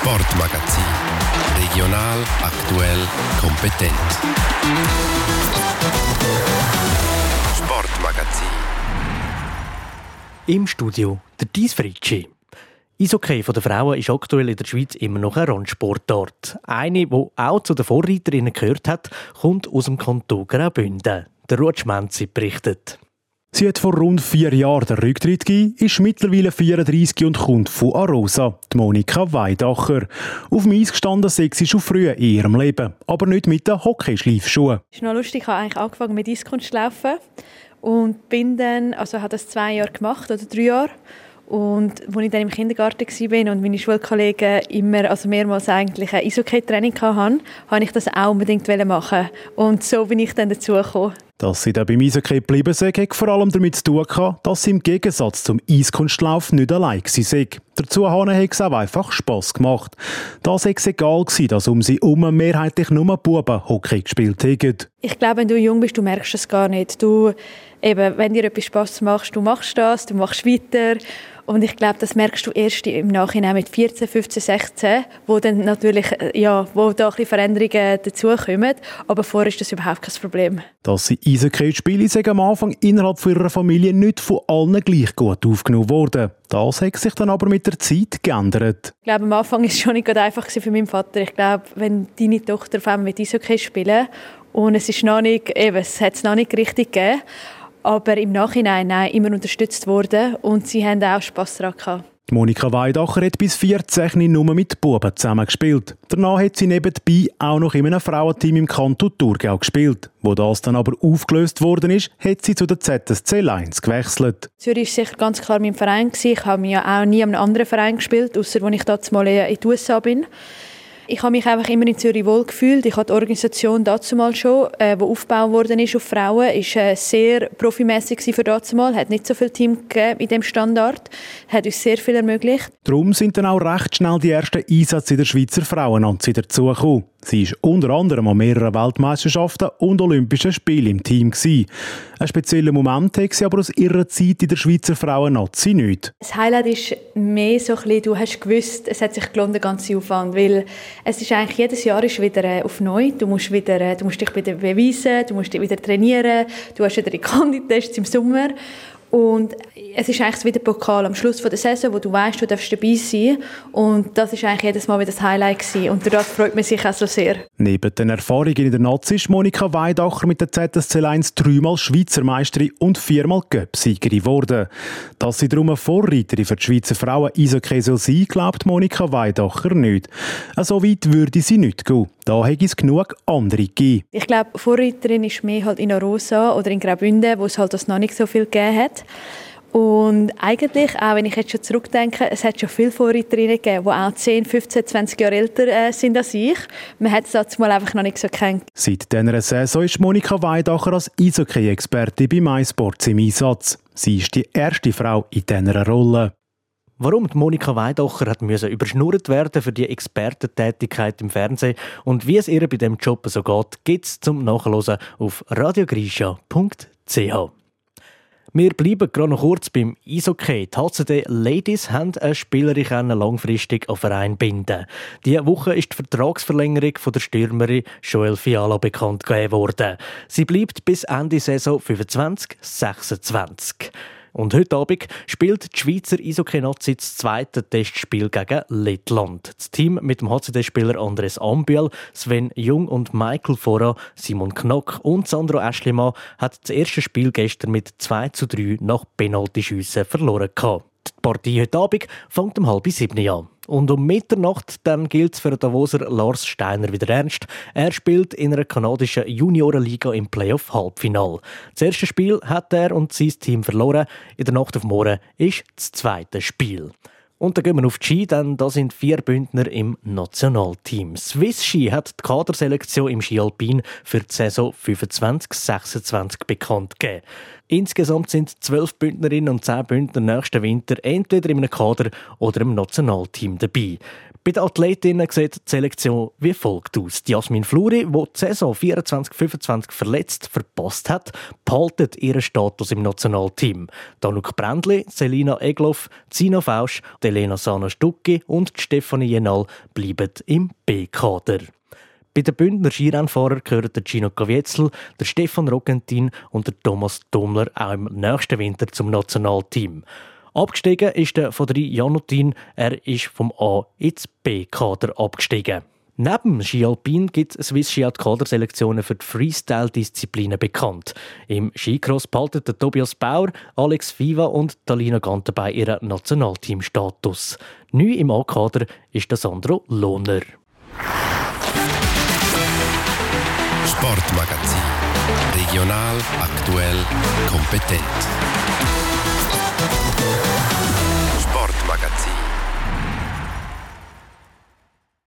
Sportmagazin. Regional, aktuell, kompetent. Sportmagazin. Im Studio der Dies Fritschi. Eishockey der Frauen ist aktuell in der Schweiz immer noch eine Randsportart. Eine, die auch zu den Vorreiterinnen gehört hat, kommt aus dem Kanton Graubünden. Der Ruud Schmenzi berichtet. Sie hat vor rund 4 Jahren den Rücktritt gegeben, ist mittlerweile 34 und kommt von Arosa, die Monika Weidacher. Auf dem Eis gestanden sei sie schon früh in ihrem Leben, aber nicht mit den Hockeyschleifschuhen. Das ist noch lustig, ich habe eigentlich angefangen mit Eiskunstlaufen und bin dann, habe das 2 Jahre gemacht oder 3 Jahre. Und als ich dann im Kindergarten war und meine Schulkollegen mehrmals eigentlich ein Eishockey-Training hatten, wollte ich das auch unbedingt machen. Und so bin ich dann dazugekommen. Dass sie dann beim Eishockey geblieben sei, hat vor allem damit zu tun gehabt, dass sie im Gegensatz zum Eiskunstlauf nicht allein war. Dazu hat es auch einfach Spass gemacht. Das war es egal, dass um sie herum mehrheitlich nur Buben Hockey gespielt haben. Ich glaube, wenn du jung bist, du merkst es gar nicht. Wenn dir etwas Spass macht, du machst das, du machst weiter. Und ich glaube, das merkst du erst im Nachhinein mit 14, 15, 16, wo dann natürlich, wo da ein bisschen Veränderungen dazukommen. Aber vorher ist das überhaupt kein Problem. Dass sie Eishockey spielen, sind am Anfang innerhalb ihrer Familie nicht von allen gleich gut aufgenommen worden. Das hat sich dann aber mit der Zeit geändert. Ich glaube, am Anfang war es schon nicht einfach für meinen Vater. Ich glaube, wenn deine Tochter auf einmal mit Eishockey spielen und es hat es noch nicht richtig gegeben, aber im Nachhinein immer unterstützt worden und sie haben auch Spass daran gehabt. Monika Weidacher hat bis 14 nur mit Buben zusammengespielt. Danach hat sie nebenbei auch noch in einem Frauenteam im Kanton Thurgau gespielt. Wo das dann aber aufgelöst worden ist, hat sie zu der ZSC Lions gewechselt. Zürich war sicher ganz klar mein Verein. Ich habe mich ja auch nie an einem anderen Verein gespielt, ausser als ich damals mal in den USA bin. Ich habe mich einfach immer in Zürich wohl gefühlt. Ich habe die Organisation damals schon, die aufgebaut worden ist auf Frauen, ist sehr profimässig für damals. Hat nicht so viele Teams gegeben in diesem Standard. Hat uns sehr viel ermöglicht. Darum sind dann auch recht schnell die ersten Einsätze in der Schweizer Frauennazi dazugekommen. Sie war unter anderem an mehreren Weltmeisterschaften und Olympischen Spielen im Team gewesen. Einen speziellen Moment hat sie aber aus ihrer Zeit in der Schweizer Frauennazi nicht. Das Highlight ist mehr so ein bisschen, du hast gewusst, es hat sich gelohnt, der ganze Aufwand, weil es ist eigentlich jedes Jahr ist wieder auf neu. Du musst dich wieder beweisen, du musst dich wieder trainieren, du hast wieder die Kandidtests im Sommer. Und es ist eigentlich wieder Pokal am Schluss der Saison, wo du weißt, du darfst dabei sein. Und das ist eigentlich jedes Mal wieder das Highlight gewesen. Und darauf freut man sich auch so sehr. Neben den Erfahrungen in der Nazi ist Monika Weidacher mit der ZSC Lions 3-mal Schweizer Meisterin und 4-mal Cup-Siegerin geworden. Dass sie darum eine Vorreiterin für die Schweizer Frauen Eishockey soll sein, glaubt Monika Weidacher nicht. So weit würde sie nicht gehen. Da hätte es genug andere gegeben. Ich glaube, Vorreiterin ist mehr halt in Arosa oder in Graubünden, wo es halt das noch nicht so viel gegeben hat. Und eigentlich, auch wenn ich jetzt schon zurückdenke, es hat schon viele Vorreiterinnen gegeben, die auch 10, 15, 20 Jahre älter sind als ich. Man hat es dazu mal einfach noch nicht so gekannt. Seit dieser Saison ist Monika Weidacher als Eishockey-Expertin bei MySports im Einsatz. Sie ist die erste Frau in dieser Rolle. Warum die Monika Weidacher überschnurrt werden für die Expertentätigkeit im Fernsehen und wie es ihr bei diesem Job so geht, gibt es zum Nachhören auf radiogrisha.ch. Wir bleiben gerade noch kurz beim Eishockey. Die HCD Ladies haben eine Spielerin langfristig an Verein binden. Diese Woche ist die Vertragsverlängerung von der Stürmerin Joelle Fiala bekannt gegeben worden. Sie bleibt bis Ende Saison 25/26. Und heute Abend spielt die Schweizer Eishockey-Nazi das zweite Testspiel gegen Lettland. Das Team mit dem HCD-Spieler Andres Ambiel, Sven Jung und Michael Fora, Simon Knock und Sandro Aeschlimann hat das erste Spiel gestern mit 2:3 nach Penaltyschüssen verloren gehabt. Die Partie heute Abend fängt um 6:30 an. Und um Mitternacht dann gilt es für den Davoser Lars Steiner wieder ernst. Er spielt in einer kanadischen Juniorenliga im Playoff-Halbfinal. Das erste Spiel hat er und sein Team verloren. In der Nacht auf morgen ist das zweite Spiel. Und dann gehen wir auf die Ski, denn da sind 4 Bündner im Nationalteam. Swiss Ski hat die Kaderselektion im Ski Alpin für die Saison 25/26 bekannt gegeben. Insgesamt sind 12 Bündnerinnen und 10 Bündner nächsten Winter entweder in einem Kader oder im Nationalteam dabei. Bei den Athletinnen sieht die Selektion wie folgt aus. Die Jasmin Fluri, die die Saison 24-25 verletzt verpasst hat, behaltet ihren Status im Nationalteam. Danuk Brändli, Selina Egloff, Zina Fausch, Elena Sana-Stucki und Stefanie Jenal bleiben im B-Kader. Bei den Bündner Skirennfahrern gehören der Gino Caviezel, der Stefan Rogentin und der Thomas Domler auch im nächsten Winter zum Nationalteam. Abgestiegen ist der von der Janutin, er ist vom A ins B-Kader abgestiegen. Neben Ski Alpin gibt es Swiss Ski die Kaderselektionen für die Freestyle-Disziplinen bekannt. Im Skicross behalten der Tobias Bauer, Alex Viva und Talina Gantenbein ihren Nationalteamstatus. Neu im A-Kader ist der Sandro Lohner. Sportmagazin. Regional, aktuell, kompetent. Sportmagazin.